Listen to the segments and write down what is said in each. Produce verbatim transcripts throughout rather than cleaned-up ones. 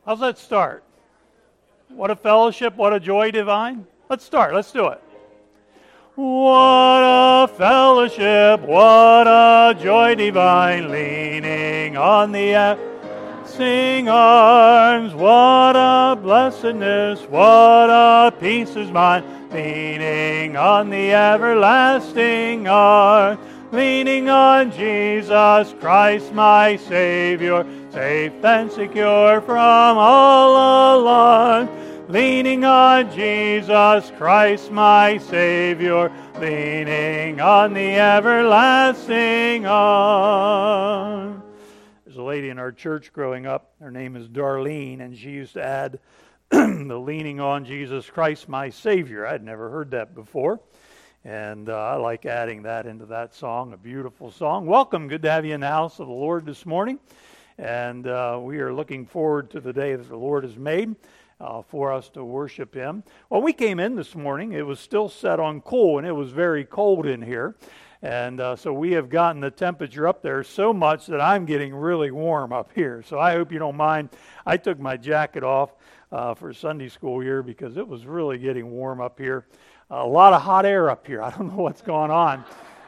How's that start? What a fellowship, what a joy divine. Let's start, let's do it. What a fellowship, what a joy divine, leaning on the everlasting arms. What a blessedness, what a peace is mine, leaning on the everlasting arms. Leaning on Jesus Christ, my Savior, safe and secure from all alarm. Leaning on Jesus Christ, my Savior, leaning on the everlasting arm. There's a lady in our church growing up. Her name is Darlene, and she used to add the leaning on Jesus Christ, my Savior. I'd never heard that before. And uh, I like adding that into that song, a beautiful song. Welcome, good to have you in the house of the Lord this morning. And uh, we are looking forward to the day that the Lord has made uh, for us to worship Him. When we came in this morning, it was still set on cool, and it was very cold in here. And uh, so we have gotten the temperature up there so much that I'm getting really warm up here. So I hope you don't mind. I took my jacket off uh, for Sunday school here because it was really getting warm up here. A lot of hot air up here. I don't know what's going on.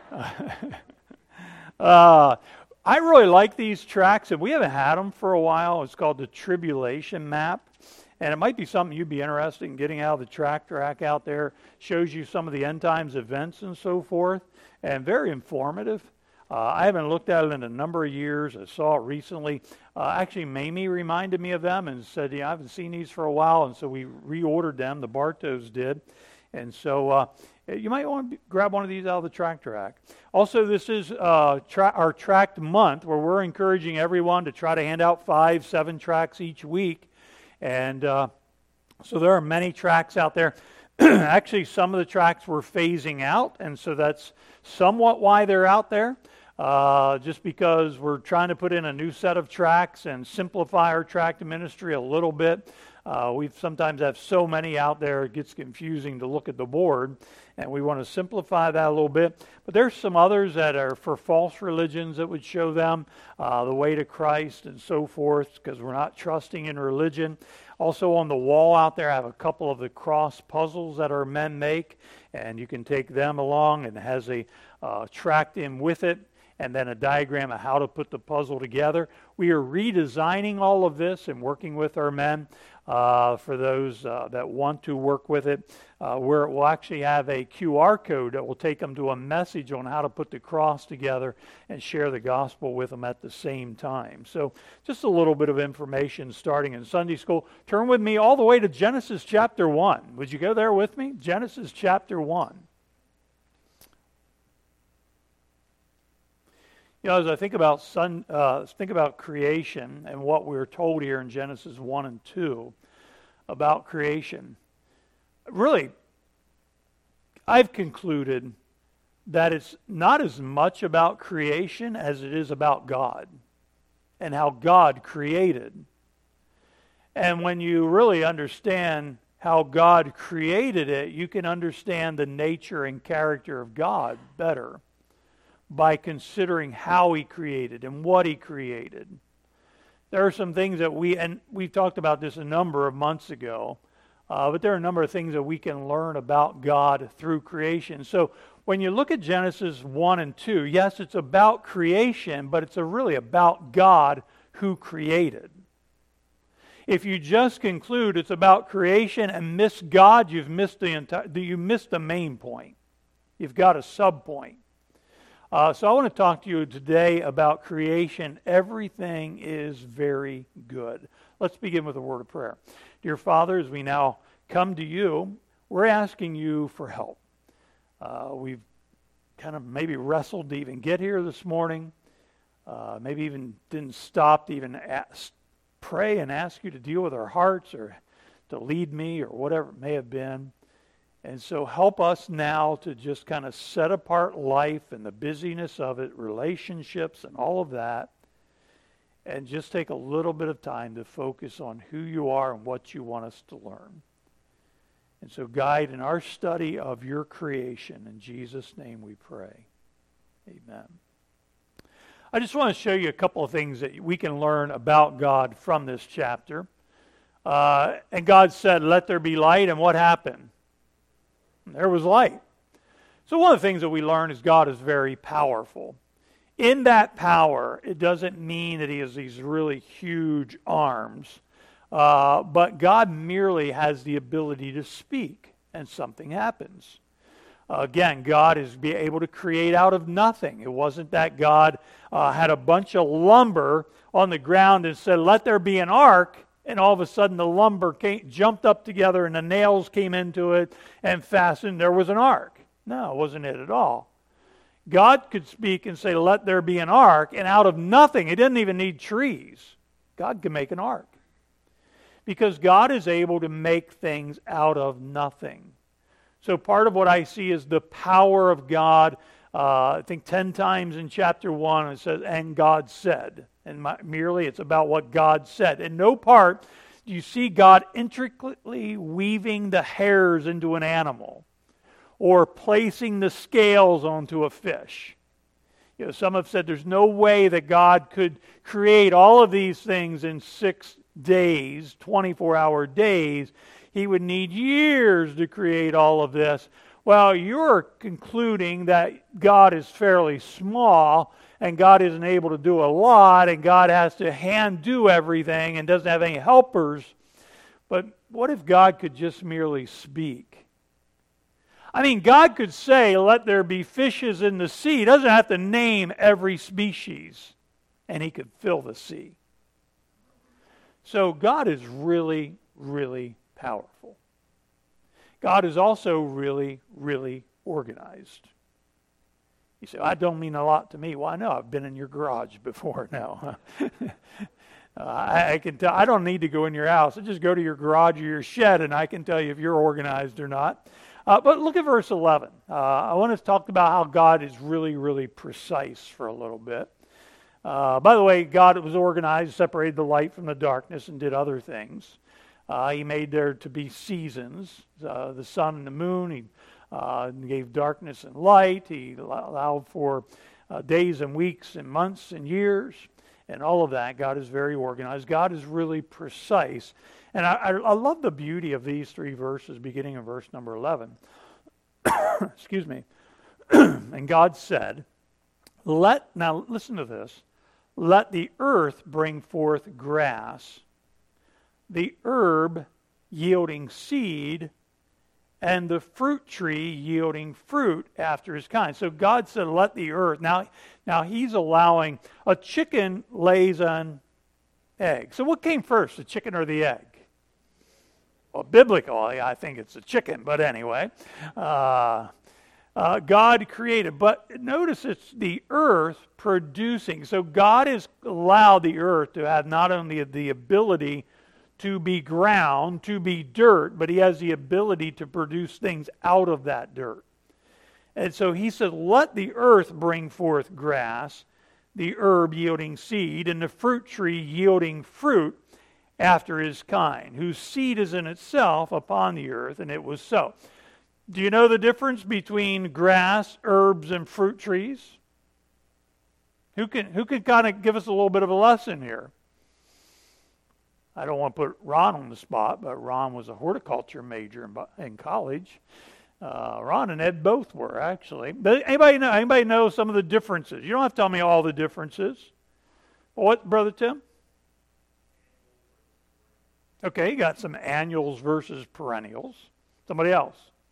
uh, I really like these tracks, and we haven't had them for a while. It's called the Tribulation Map, and it might be something you'd be interested in getting out of the track track out there. Shows you some of the end times events and so forth, and very informative. Uh, I haven't looked at it in a number of years. I saw it recently. Uh, actually, Mamie reminded me of them and said, yeah, I haven't seen these for a while, and so we reordered them. The Bartos did. And so uh, you might want to grab one of these out of the tract rack. Also, this is uh, tra- our tract month where we're encouraging everyone to try to hand out five, seven tracts each week. And uh, so there are many tracts out there. Actually, some of the tracts we're phasing out, and so that's somewhat why they're out there. Uh, just because we're trying to put in a new set of tracts and simplify our tract ministry a little bit. Uh, we sometimes have so many out there, it gets confusing to look at the board, and we want to simplify that a little bit. But there's some others that are for false religions that would show them uh, the way to Christ and so forth, because we're not trusting in religion. Also on the wall out there, I have a couple of the cross puzzles that our men make, and you can take them along, and it has a uh, tract in with it, and then a diagram of how to put the puzzle together. We are redesigning all of this and working with our men. Uh, for those uh, that want to work with it, uh, where it will actually have a Q R code that will take them to a message on how to put the cross together and share the gospel with them at the same time. So just a little bit of information starting in Sunday school. Turn with me all the way to Genesis chapter one. Would you go there with me? Genesis chapter one. You know, as I think about sun, uh, think about creation and what we're told here in Genesis one and two about creation, really, I've concluded that it's not as much about creation as it is about God and how God created. And when you really understand how God created it, you can understand the nature and character of God better by considering how He created and what He created. There are some things that we, and we've talked about this a number of months ago, uh, but there are a number of things that we can learn about God through creation. So when you look at Genesis one and two, yes, it's about creation, but it's a really about God who created. If you just conclude it's about creation and miss God, you've missed the entire, you missed the main point. You've got a sub-point. Uh, so I want to talk to you today about creation. Everything is very good. Let's begin with a word of prayer. Dear Father, as we now come to you, we're asking you for help. Uh, we've kind of maybe wrestled to even get here this morning. Uh, maybe even didn't stop to even ask, pray and ask you to deal with our hearts or to lead me or whatever it may have been. And so help us now to just kind of set apart life and the busyness of it, relationships and all of that, and just take a little bit of time to focus on who you are and what you want us to learn. And so guide in our study of your creation. In Jesus' name we pray. Amen. I just want to show you a couple of things that we can learn about God from this chapter. Uh, and God said, let there be light, and what happened? There was light. So one of the things that we learn is God is very powerful. In that power, it doesn't mean that he has these really huge arms, uh, but God merely has the ability to speak, and something happens. Uh, again, God is be able to create out of nothing. It wasn't that God uh, had a bunch of lumber on the ground and said, let there be an ark, and all of a sudden the lumber came, jumped up together and the nails came into it and fastened. There was an ark. No, it wasn't it at all. God could speak and say, let there be an ark, and out of nothing, it didn't even need trees. God could make an ark. Because God is able to make things out of nothing. So part of what I see is the power of God. Uh, I think ten times in chapter one it says, and God said. And my, merely it's about what God said. In no part do you see God intricately weaving the hairs into an animal, or placing the scales onto a fish. You know, some have said there's no way that God could create all of these things in six days, twenty-four hour days. He would need years to create all of this. Well, you're concluding that God is fairly small, and God isn't able to do a lot, and God has to hand do everything and doesn't have any helpers. But what if God could just merely speak? I mean, God could say, let there be fishes in the sea. He doesn't have to name every species, and he could fill the sea. So God is really, really powerful. God is also really, really organized. You say, well, that don't mean a lot to me. Well, I know. I've been in your garage before now. uh, I, I can tell. I don't need to go in your house. I just go to your garage or your shed, and I can tell you if you're organized or not. Uh, but look at verse eleven. Uh, I want to talk about how God is really, really precise for a little bit. Uh, by the way, God was organized, separated the light from the darkness, and did other things. Uh, he made there to be seasons, uh, the sun and the moon. He uh, gave darkness and light. He allowed for uh, days and weeks and months and years, and all of that. God is very organized. God is really precise. And I, I, I love the beauty of these three verses, beginning in verse number eleven. Excuse me. And God said, "Let," now listen to this, "let the earth bring forth grass, the herb yielding seed, and the fruit tree yielding fruit after his kind." So God said, let the earth. Now, now he's allowing, a chicken lays an egg. So what came first, the chicken or the egg? Well, biblically, I think it's a chicken, but anyway. Uh, uh, God created. But notice it's the earth producing. So God has allowed the earth to have not only the ability to be ground, to be dirt, but he has the ability to produce things out of that dirt. And so he said, let the earth bring forth grass, the herb yielding seed, and the fruit tree yielding fruit after his kind, whose seed is in itself upon the earth, and it was so. Do you know the difference between grass, herbs, and fruit trees? Who can, who can kind of give us a little bit of a lesson here? I don't want to put Ron on the spot, but Ron was a horticulture major in, in college. Uh, Ron and Ed both were, actually. But anybody know, anybody know some of the differences? You don't have to tell me all the differences. What, Brother Tim? Okay, you got some annuals versus perennials. Somebody else?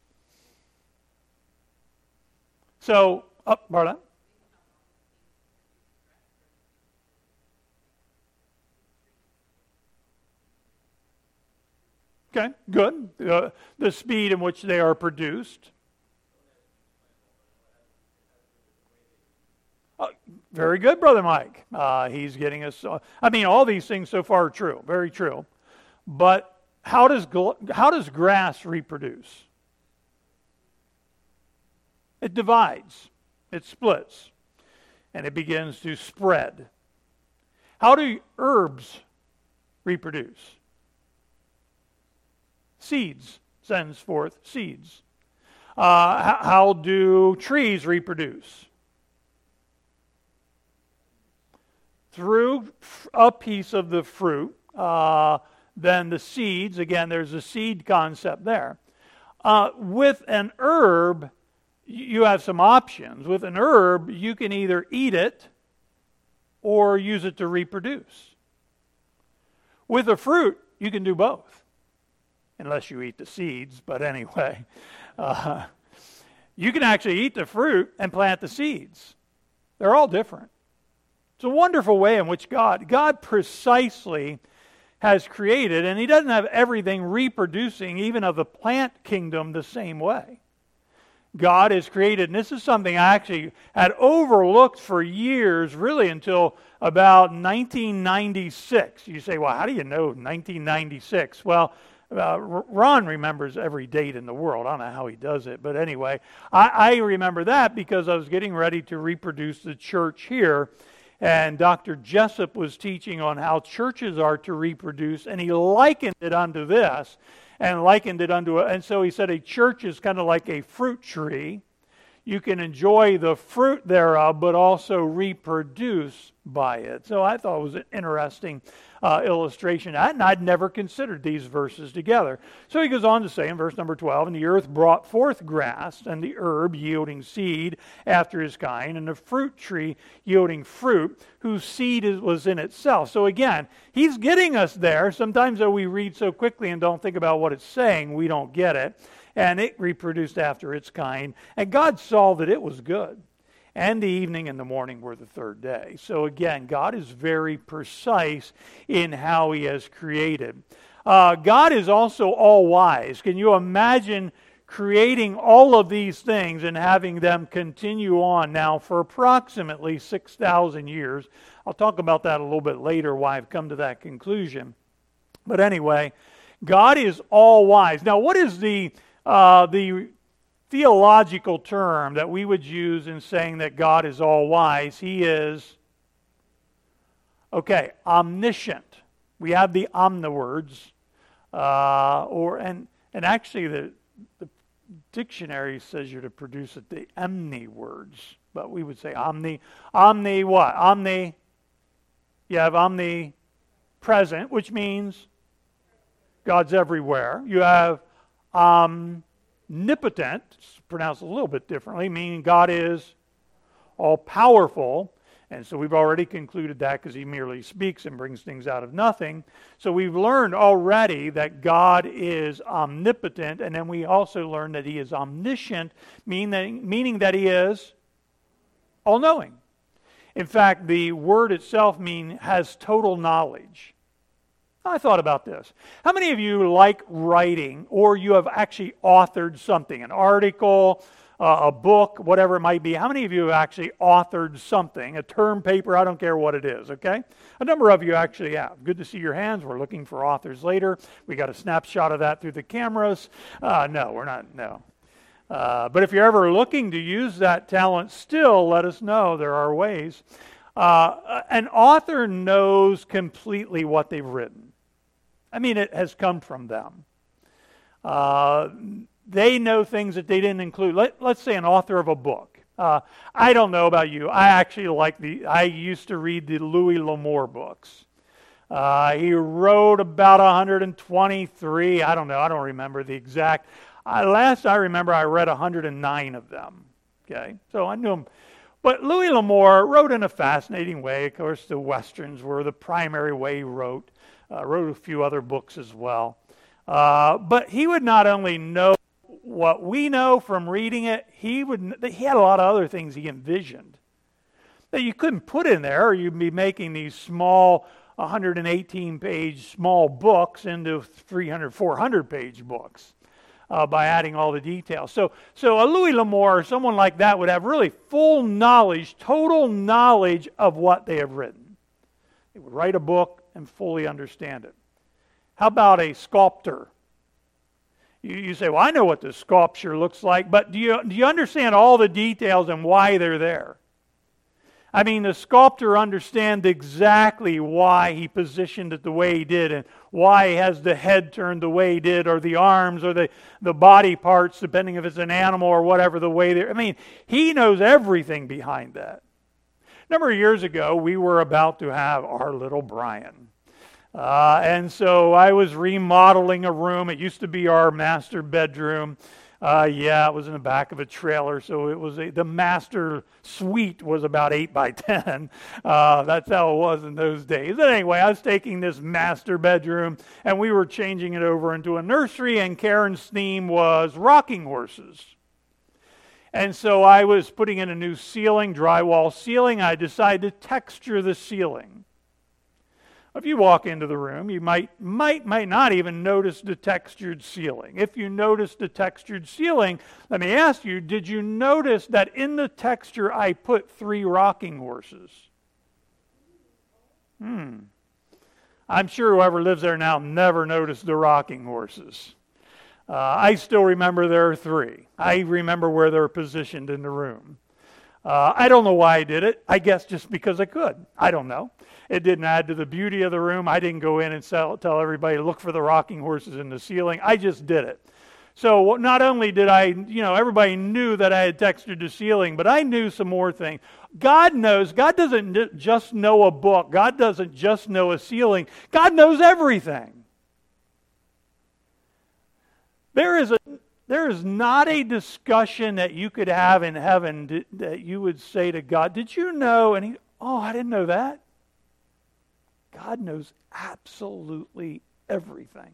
So, up, oh, Marla. Okay, good. Uh, the speed in which they are produced. Uh, very good, Brother Mike. Uh, he's getting us. Uh, I mean, all these things so far are true, very true. But how does how does grass reproduce? It divides, it splits, and it begins to spread. How do herbs reproduce? Seeds, sends forth seeds. Uh, how do trees reproduce? Through a piece of the fruit, uh, than the seeds. Again, there's a seed concept there. Uh, with an herb, you have some options. With an herb, you can either eat it or use it to reproduce. With a fruit, you can do both, unless you eat the seeds. But anyway, uh, you can actually eat the fruit and plant the seeds. They're all different. It's a wonderful way in which God, God precisely has created, and He doesn't have everything reproducing, even of the plant kingdom, the same way. God has created, and this is something I actually had overlooked for years, really until about nineteen ninety-six. You say, well, how do you know nineteen ninety-six? Well, uh, Ron remembers every date in the world. I don't know how he does it, but anyway, I, I remember that because I was getting ready to reproduce the church here, and Doctor Jessup was teaching on how churches are to reproduce, and he likened it unto this, and likened it unto, a, and so he said a church is kind of like a fruit tree. You can enjoy the fruit thereof, but also reproduce by it. So I thought it was an interesting uh, illustration, and I'd never considered these verses together. So he goes on to say in verse number twelve, and the earth brought forth grass, and the herb yielding seed after his kind, and the fruit tree yielding fruit, whose seed is, was in itself. So again, he's getting us there. Sometimes though we read so quickly and don't think about what it's saying, we don't get it. And it reproduced after its kind. And God saw that it was good. And the evening and the morning were the third day. So again, God is very precise in how He has created. Uh, God is also all-wise. Can you imagine creating all of these things and having them continue on now for approximately six thousand years? I'll talk about that a little bit later, why I've come to that conclusion. But anyway, God is all-wise. Now, what is the... Uh, the theological term that we would use in saying that God is all-wise? He is, okay, omniscient. We have the omniwords, uh, or and and actually the the dictionary says you're to produce it the omni words, but we would say omni, omni what? Omni. You have omnipresent, which means God's everywhere. You have omnipotent, it's pronounced a little bit differently, meaning God is all-powerful. And so we've already concluded that because He merely speaks and brings things out of nothing. So we've learned already that God is omnipotent, and then we also learned that He is omniscient, meaning, meaning that He is all-knowing. In fact, the word itself mean has total knowledge. I thought about this. How many of you like writing, or you have actually authored something, an article, uh, a book, whatever it might be? How many of you have actually authored something, a term paper? I don't care what it is, okay? A number of you actually have. Good to see your hands. We're looking for authors later. We got a snapshot of that through the cameras. Uh, no, we're not, no. Uh, but if you're ever looking to use that talent still, let us know. There are ways. Uh, an author knows completely what they've written. I mean, it has come from them. Uh, they know things that they didn't include. Let, let's say an author of a book. Uh, I don't know about you. I actually like the, I used to read the Louis L'Amour books. Uh, he wrote about one hundred twenty-three, I don't know, I don't remember the exact. I, last I remember, I read one hundred nine of them. Okay, so I knew him. But Louis L'Amour wrote in a fascinating way. Of course, the Westerns were the primary way he wrote. Uh, wrote a few other books as well. Uh, but he would not only know what we know from reading it, he would he had a lot of other things he envisioned that you couldn't put in there, or you'd be making these small one hundred eighteen page small books into three hundred, four hundred page books uh, by adding all the details. So, so a Louis L'Amour or someone like that would have really full knowledge, total knowledge of what they have written. They would write a book and fully understand it. How about a sculptor? You, you say, well, I know what the sculpture looks like, but do you, do you understand all the details and why they're there? I mean, the sculptor understands exactly why he positioned it the way he did and why he has the head turned the way he did, or the arms or the, the body parts, depending if it's an animal or whatever, the way they're... I mean, he knows everything behind that. A number of years ago, we were about to have our little Brian. Uh, and so I was remodeling a room. It used to be our master bedroom. Uh, yeah, it was in the back of a trailer, so it was a, the master suite was about eight by ten. Uh, that's how it was in those days. But anyway, I was taking this master bedroom, and we were changing it over into a nursery, and Karen's theme was rocking horses. And so I was putting in a new ceiling, drywall ceiling. I decided to texture the ceiling. If you walk into the room, you might, might, might not even notice the textured ceiling. If you notice the textured ceiling, let me ask you, did you notice that in the texture I put three rocking horses? Hmm. I'm sure whoever lives there now never noticed the rocking horses. Uh, I still remember there are three. I remember where they're positioned in the room. Uh, I don't know why I did it. I guess just because I could. I don't know. It didn't add to the beauty of the room. I didn't go in and sell, tell everybody to look for the rocking horses in the ceiling. I just did it. So not only did I, you know, everybody knew that I had textured the ceiling, but I knew some more things. God knows. God doesn't just know a book. God doesn't just know a ceiling. God knows everything. There is a There is not a discussion that you could have in heaven that you would say to God, did you know? And he, oh, I didn't know that. God knows absolutely everything.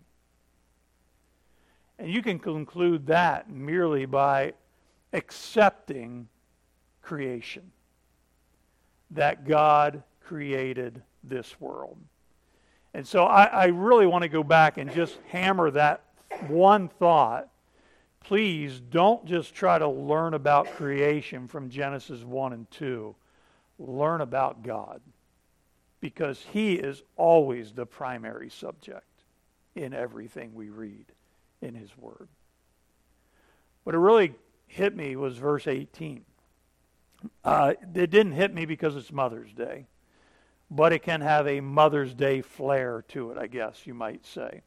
And you can conclude that merely by accepting creation. That God created this world. And so I, I really want to go back and just hammer that one thought. Please don't just try to learn about creation from Genesis one and two. Learn about God, because He is always the primary subject in everything we read in His Word. What it really hit me was verse eighteen. Uh, it didn't hit me because it's Mother's Day, but it can have a Mother's Day flair to it, I guess you might say.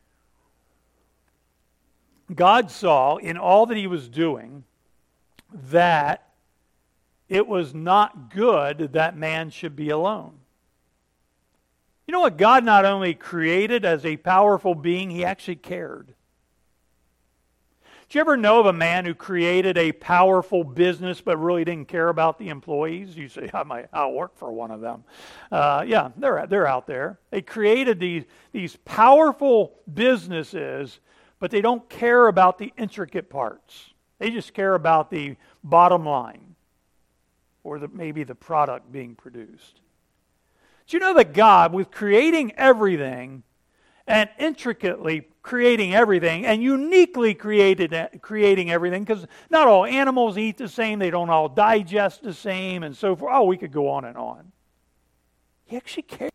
God saw in all that He was doing that it was not good that man should be alone. You know what? God not only created as a powerful being, He actually cared. Did you ever know of a man who created a powerful business but really didn't care about the employees? You say, I might, I'll work for one of them. Uh, yeah, they're, they're out there. They created these, these powerful businesses, but they don't care about the intricate parts. They just care about the bottom line or the, maybe the product being produced. Do you know that God, with creating everything and intricately creating everything and uniquely created creating everything, because not all animals eat the same, they don't all digest the same, and so forth. Oh, we could go on and on. He actually cared.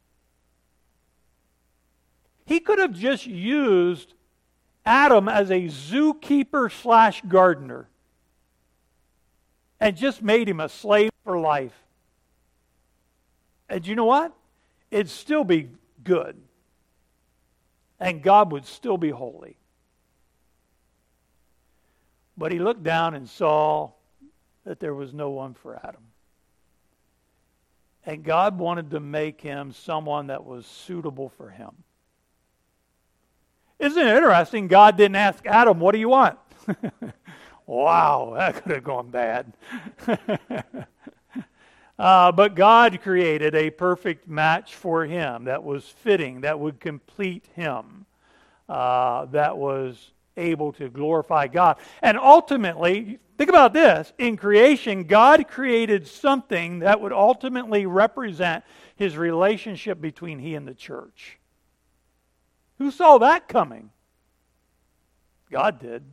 He could have just used Adam as a zookeeper slash gardener and just made him a slave for life. And you know what? It'd still be good. And God would still be holy. But He looked down and saw that there was no one for Adam. And God wanted to make him someone that was suitable for him. Isn't it interesting? God didn't ask Adam, what do you want? Wow, that could have gone bad. uh, but God created a perfect match for him that was fitting, that would complete him, uh, that was able to glorify God. And ultimately, think about this, in creation, God created something that would ultimately represent His relationship between He and the church. Who saw that coming? God did.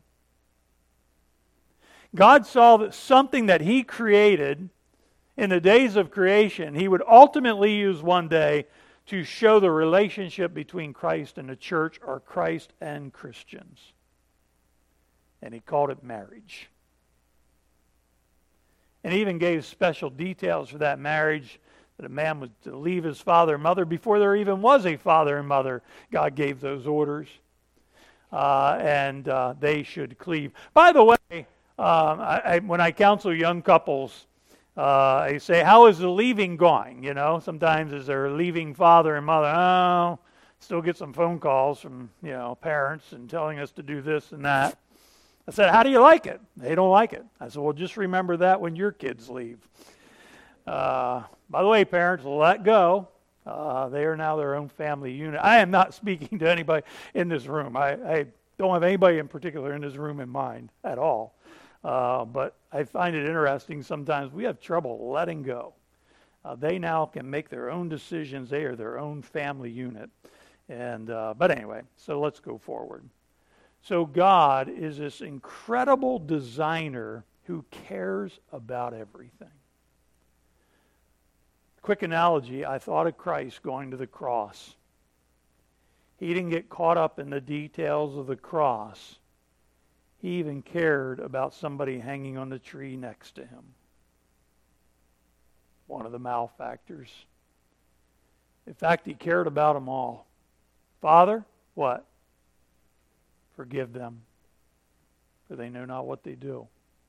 God saw that something that He created in the days of creation, He would ultimately use one day to show the relationship between Christ and the church, or Christ and Christians. And He called it marriage. And He even gave special details for that marriage, that a man was to leave his father and mother. Before there even was a father and mother, God gave those orders. Uh, and uh, they should cleave. By the way, um, I, I, when I counsel young couples, uh, I say, how is the leaving going? You know, sometimes is there leaving father and mother? Oh, Still get some phone calls from, you know, parents and telling us to do this and that. I said, how do you like it? They don't like it. I said, well, just remember that when your kids leave. Uh, by the way, parents, let go. Uh, they are now their own family unit. I am not speaking to anybody in this room. I, I don't have anybody in particular in this room in mind at all. Uh, but I find it interesting sometimes we have trouble letting go. Uh, they now can make their own decisions. They are their own family unit. And uh, but anyway, so let's go forward. So God is this incredible designer who cares about everything. Quick analogy, I thought of Christ going to the cross. He didn't get caught up in the details of the cross. He even cared about somebody hanging on the tree next to him. One of the malefactors. In fact, he cared about them all. Father, what? Forgive them, for they know not what they do.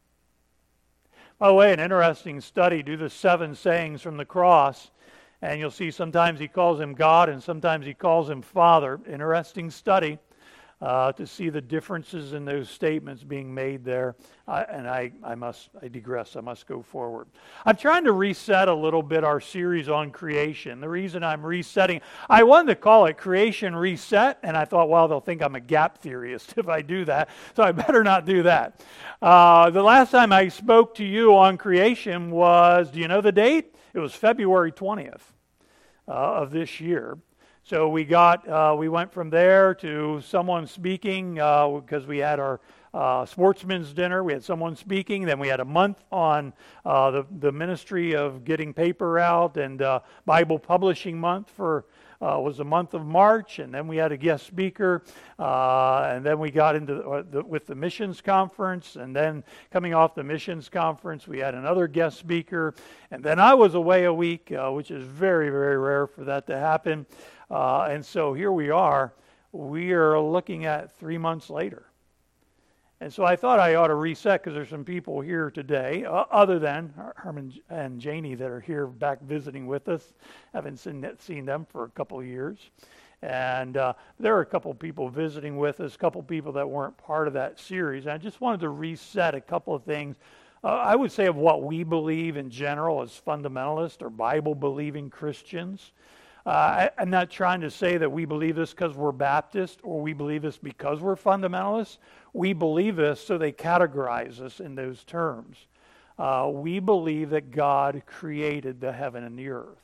By the way, an interesting study, do the seven sayings from the cross, and you'll see sometimes he calls him God and sometimes he calls him Father. Interesting study uh, to see the differences in those statements being made there. Uh, and I, I must, I digress, I must go forward. I'm trying to reset a little bit our series on creation. The reason I'm resetting, I wanted to call it Creation Reset, and I thought, well, they'll think I'm a gap theorist if I do that, so I better not do that. Uh, the last time I spoke to you on creation was, do you know the date? It was February twentieth uh, of this year. So we got, uh, we went from there to someone speaking uh, because we had our uh, sportsman's dinner. We had someone speaking. Then we had a month on uh, the the ministry of getting paper out, and uh, Bible publishing month for uh, was the month of March. And then we had a guest speaker, uh, and then we got into the, the, with the missions conference. And then coming off the missions conference, we had another guest speaker. And then I was away a week, uh, which is very very rare for that to happen. Uh, and so here we are. We are looking at three months later. And so I thought I ought to reset because there's some people here today, uh, other than Herman and Janie that are here back visiting with us. Haven't seen, seen them for a couple of years. And uh, there are a couple of people visiting with us, a couple of people that weren't part of that series. And I just wanted to reset a couple of things. Uh, I would say of what we believe in general as fundamentalist or Bible-believing Christians. Uh, I, I'm not trying to say that we believe this because we're Baptist or we believe this because we're fundamentalists. We believe this so they categorize us in those terms. Uh, we believe that God created the heaven and the earth.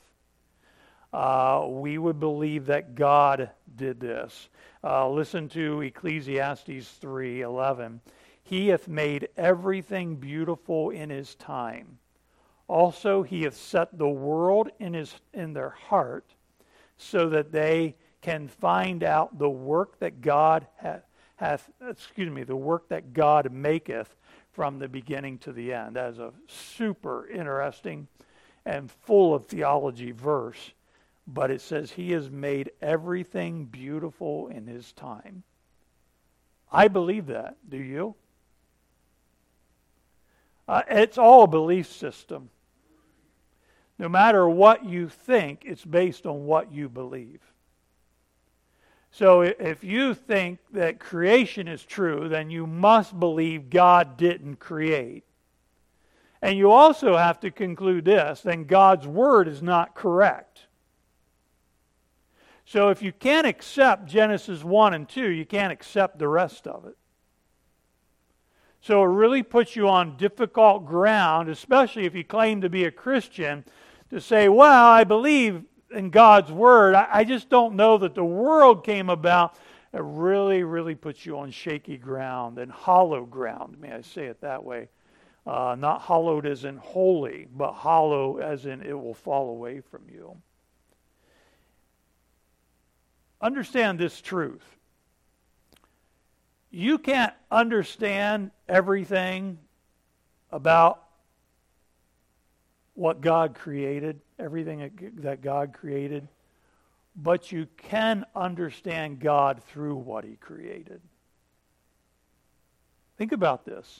Uh, we would believe that God did this. Uh, listen to Ecclesiastes three eleven. He hath made everything beautiful in his time. Also he hath set the world in his in their heart, so that they can find out the work that God hath, hath, excuse me, the work that God maketh from the beginning to the end. That is a super interesting and full of theology verse. But it says he has made everything beautiful in his time. I believe that. Do you? Uh, it's all a belief system. No matter what you think, it's based on what you believe. So if you think that creation is true, then you must believe God didn't create. And you also have to conclude this, then God's word is not correct. So if you can't accept Genesis one and two, you can't accept the rest of it. So it really puts you on difficult ground, especially if you claim to be a Christian, to say, well, I believe in God's word. I, I just don't know that the world came about. It really, really puts you on shaky ground and hollow ground, may I say it that way. Uh, not hollowed as in holy, but hollow as in it will fall away from you. Understand this truth. You can't understand everything about what God created, everything that God created, but you can understand God through what He created. Think about this.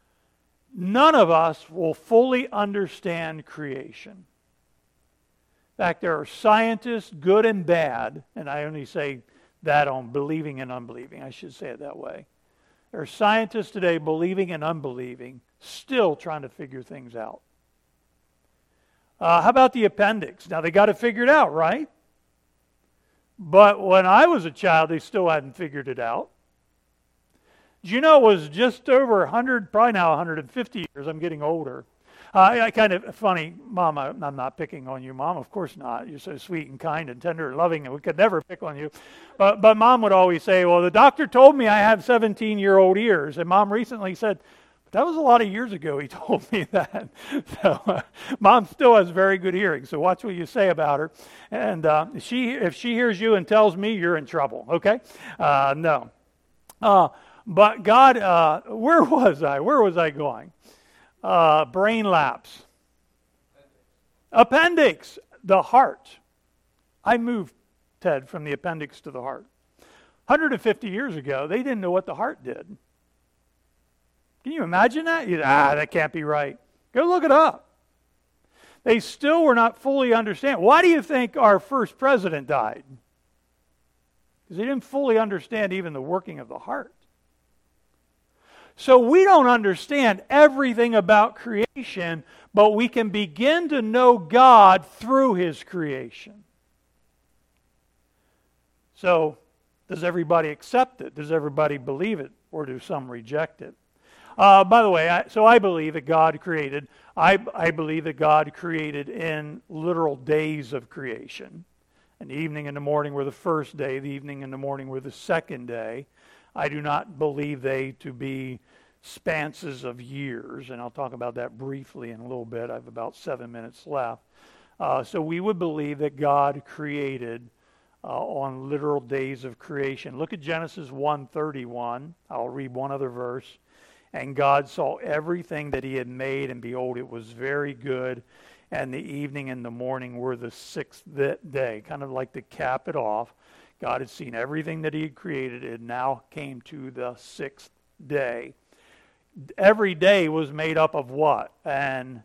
None of us will fully understand creation. In fact, there are scientists, good and bad, and I only say that on believing and unbelieving. I should say it that way. There are scientists today, believing and unbelieving, still trying to figure things out. Uh, how about the appendix? Now, they got it figured out, right? But when I was a child, they still hadn't figured it out. Do you know it was just over one hundred, probably now one hundred fifty years, I'm getting older. Uh, I kind of funny, Mom, I, I'm not picking on you, Mom. Of course not. You're so sweet and kind and tender and loving, and we could never pick on you. But, but Mom would always say, well, the doctor told me I have seventeen-year-old ears. And Mom recently said, that was a lot of years ago he told me that. So uh, Mom still has very good hearing, so watch what you say about her. And uh, she, if she hears you and tells me, you're in trouble, okay? Uh, no. Uh, but God, uh, where was I? Where was I going? Uh, brain lapse. Appendix. The heart. I moved, Ted, from the appendix to the heart. one hundred fifty years ago, they didn't know what the heart did. Can you imagine that? You, ah, that can't be right. Go look it up. They still were not fully understand. Why do you think our first president died? Because they didn't fully understand even the working of the heart. So we don't understand everything about creation, but we can begin to know God through His creation. So, does everybody accept it? Does everybody believe it? Or do some reject it? Uh, by the way, I, so I believe that God created, I, I believe that God created in literal days of creation. And the evening and the morning were the first day, the evening and the morning were the second day. I do not believe they to be spanses of years, and I'll talk about that briefly in a little bit. I have about seven minutes left. Uh, so we would believe that God created uh, on literal days of creation. Look at Genesis one thirty-one. I'll read one other verse. And God saw everything that He had made, and behold, it was very good. And the evening and the morning were the sixth day. Kind of like to cap it off. God had seen everything that He had created. It now came to the sixth day. Every day was made up of what? And,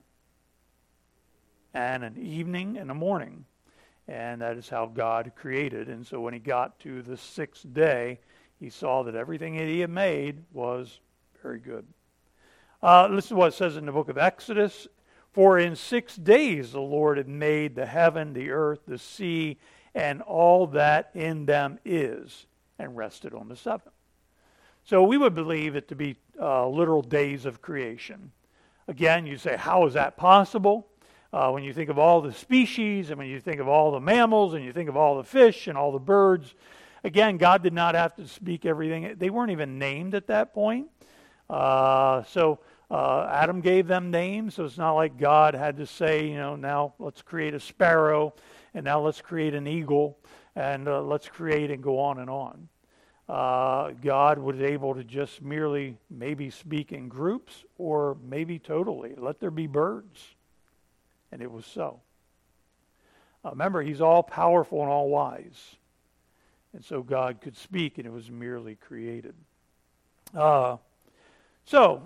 and an evening and a morning. And that is how God created. And so when He got to the sixth day, He saw that everything that He had made was very good. Uh, listen to what it says in the book of Exodus. For in six days the Lord had made the heaven, the earth, the sea, and all that in them is, and rested on the seventh. So we would believe it to be uh, literal days of creation. Again, you say, how is that possible? Uh, when you think of all the species, and when you think of all the mammals, and you think of all the fish and all the birds, again, God did not have to speak everything. They weren't even named at that point. Uh, so uh, Adam gave them names, so it's not like God had to say, you know, now let's create a sparrow, and now let's create an eagle, and uh, let's create and go on and on. Uh, God was able to just merely maybe speak in groups, or maybe totally. Let there be birds. And it was so. Uh, remember, He's all powerful and all wise. And so God could speak, and it was merely created. Uh, so,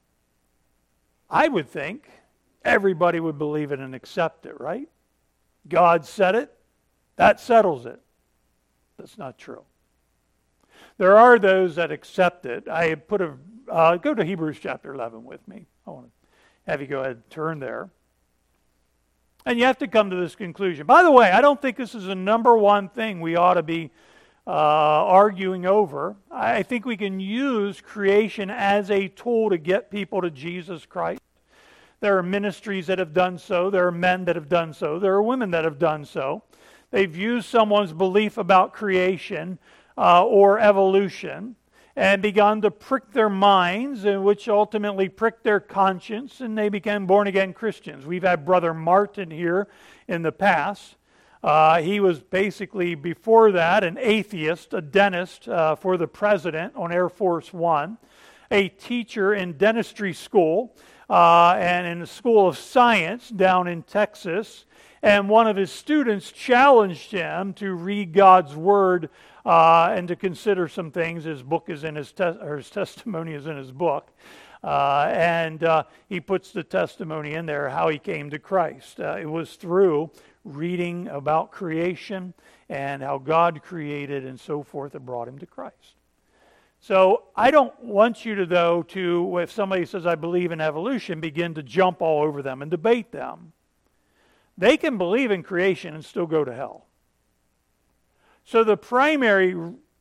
I would think everybody would believe it and accept it, right? God said it, that settles it. That's not true. There are those that accept it. I put a, uh, go to Hebrews chapter eleven with me. I want to have you go ahead and turn there. And you have to come to this conclusion. By the way, I don't think this is the number one thing we ought to be uh, arguing over. I think we can use creation as a tool to get people to Jesus Christ. There are ministries that have done so. There are men that have done so. There are women that have done so. They've used someone's belief about creation uh, or evolution and begun to prick their minds, and which ultimately pricked their conscience, and they became born-again Christians. We've had Brother Martin here in the past. Uh, he was basically, before that, an atheist, a dentist uh, for the president on Air Force One, a teacher in dentistry school, uh, and in the School of Science down in Texas. And one of his students challenged him to read God's Word uh, and to consider some things. His book is in his, te- or his testimony is in his book. Uh, and uh, he puts the testimony in there, how he came to Christ. Uh, it was through reading about creation and how God created and so forth that brought him to Christ. So I don't want you to, though, to, if somebody says, I believe in evolution, begin to jump all over them and debate them. They can believe in creation and still go to hell. So the primary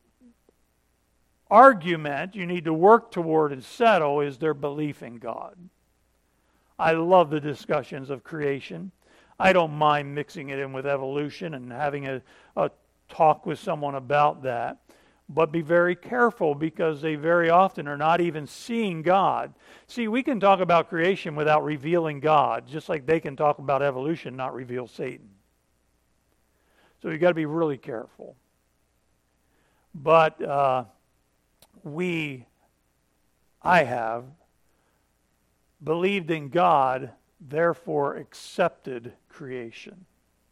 argument you need to work toward and settle is their belief in God. I love the discussions of creation. I don't mind mixing it in with evolution and having a, a talk with someone about that. But be very careful, because they very often are not even seeing God. See, we can talk about creation without revealing God, just like they can talk about evolution and not reveal Satan. So you've got to be really careful. But uh, we, I have, believed in God, therefore accepted creation.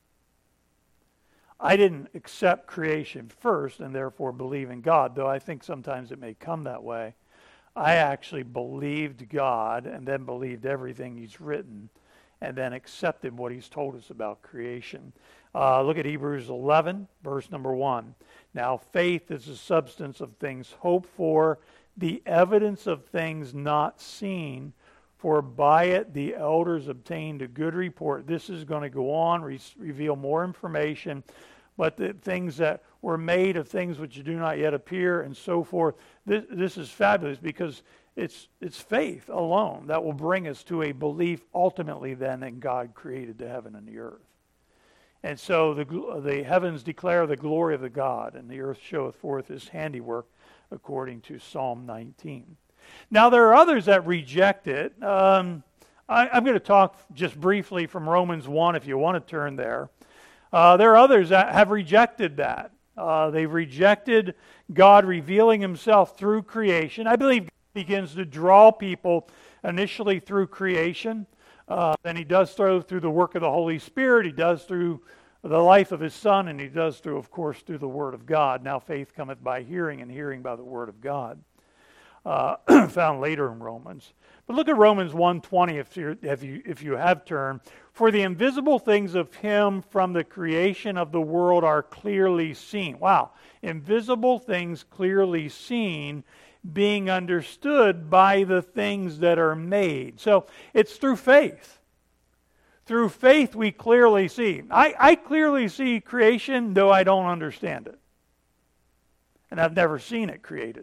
I didn't accept creation first and therefore believe in God, though I think sometimes it may come that way. I actually believed God and then believed everything He's written and then accepted what He's told us about creation. Uh, look at Hebrews eleven, verse number one. Now faith is the substance of things hoped for, the evidence of things not seen. For by it the elders obtained a good report. This is going to go on, re- reveal more information, but the things that were made of things which do not yet appear and so forth. This, this is fabulous, because it's it's faith alone that will bring us to a belief ultimately then that God created the heaven and the earth. And so the the heavens declare the glory of the God, and the earth showeth forth His handiwork, according to Psalm nineteen. Now, there are others that reject it. Um, I, I'm going to talk just briefly from Romans one, if you want to turn there. Uh, there are others that have rejected that. Uh, they've rejected God revealing Himself through creation. I believe God begins to draw people initially through creation. Uh, then He does through, through the work of the Holy Spirit. He does through the life of His Son, and He does through, of course, through the Word of God. Now faith cometh by hearing, and hearing by the Word of God. Uh, found later in Romans. But look at Romans one twenty if, you're, if, you, if you have turned. For the invisible things of Him from the creation of the world are clearly seen. Wow. Invisible things clearly seen, being understood by the things that are made. So it's through faith. Through faith we clearly see. I, I clearly see creation, though I don't understand it. And I've never seen it created.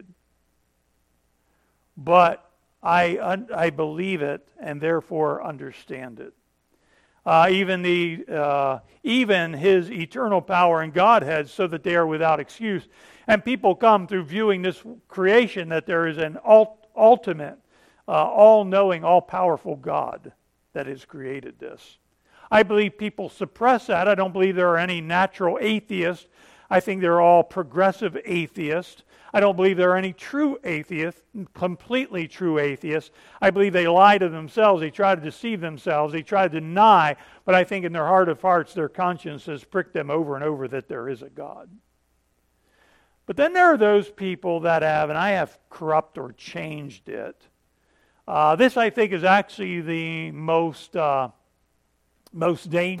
But I I believe it and therefore understand it. Uh, even the uh, even His eternal power and Godhead, so that they are without excuse. And people come through viewing this creation that there is an ult- ultimate, uh, all-knowing, all-powerful God that has created this. I believe people suppress that. I don't believe there are any natural atheists. I think they're all progressive atheists. I don't believe there are any true atheists, completely true atheists. I believe they lie to themselves. They try to deceive themselves. They try to deny. But I think in their heart of hearts, their conscience has pricked them over and over that there is a God. But then there are those people that have, and I have corrupt or changed it. Uh, this, I think, is actually the most, uh, most dangerous.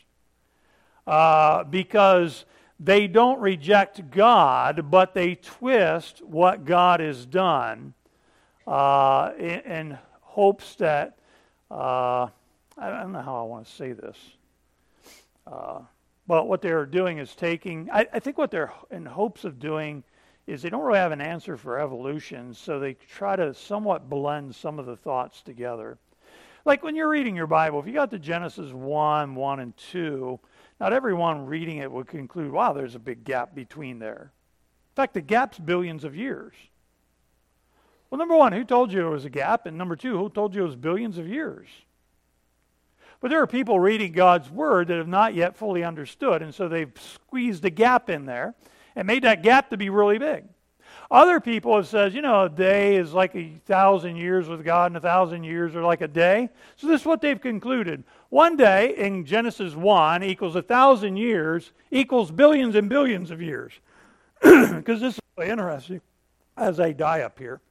Uh, because they don't reject God, but they twist what God has done uh, in, in hopes that, uh, I don't know how I want to say this, uh, but what they're doing is taking, I, I think what they're in hopes of doing is they don't really have an answer for evolution, so they try to somewhat blend some of the thoughts together. Like when you're reading your Bible, if you got to Genesis one, one and two, not everyone reading it would conclude, wow, there's a big gap between there. In fact, the gap's billions of years. Well, number one, who told you there was a gap? And number two, who told you it was billions of years? But there are people reading God's Word that have not yet fully understood, and so they've squeezed a gap in there and made that gap to be really big. Other people have said, you know, a day is like a thousand years with God, and a thousand years are like a day. So this is what they've concluded. One day in Genesis one equals a thousand years equals billions and billions of years. because this is really interesting as I die up here.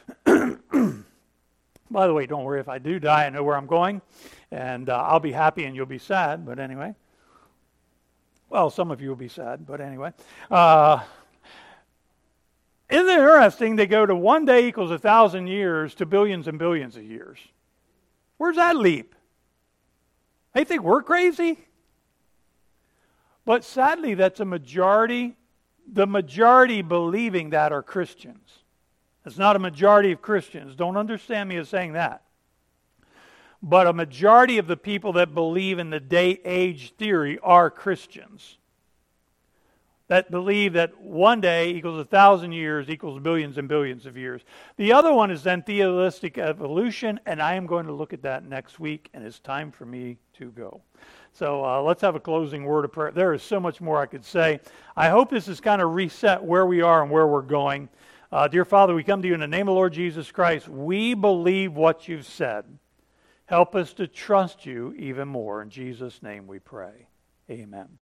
By the way, don't worry, if I do die, I know where I'm going, and uh, I'll be happy and you'll be sad, but anyway. Well, some of you will be sad, but anyway. Uh, isn't it interesting? They go to one day equals a thousand years to billions and billions of years. Where's that leap? They think we're crazy? But sadly, that's a majority. The majority believing that are Christians. It's not a majority of Christians. Don't understand me as saying that. But a majority of the people that believe in the day-age theory are Christians. That believe that one day equals a thousand years equals billions and billions of years. The other one is then theistic evolution, and I am going to look at that next week, and it's time for me to go. So uh, let's have a closing word of prayer. There is so much more I could say. I hope this has kind of reset where we are and where we're going. Uh, dear Father, we come to you in the name of the Lord Jesus Christ. We believe what you've said. Help us to trust you even more. In Jesus' name we pray. Amen.